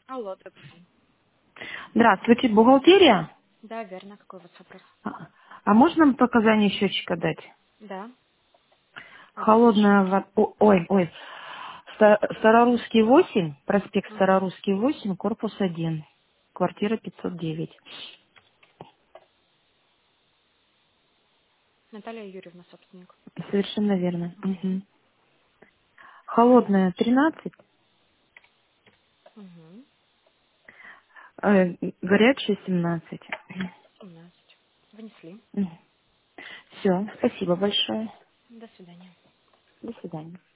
Алло, добрый день. Здравствуйте, бухгалтерия? Да, верно. Какой у вас вопрос? А можно показания счетчика дать? Да. Адрес Холодная счета. вода... Ой. Старорусский 8, проспект Угу. Старорусский 8, корпус 1, квартира 509. Наталья Юрьевна, собственник. Совершенно верно. Угу. Мгм. Холодная 13, Угу. горячая 17. 17. Внесли. Все, спасибо большое. До свидания. До свидания.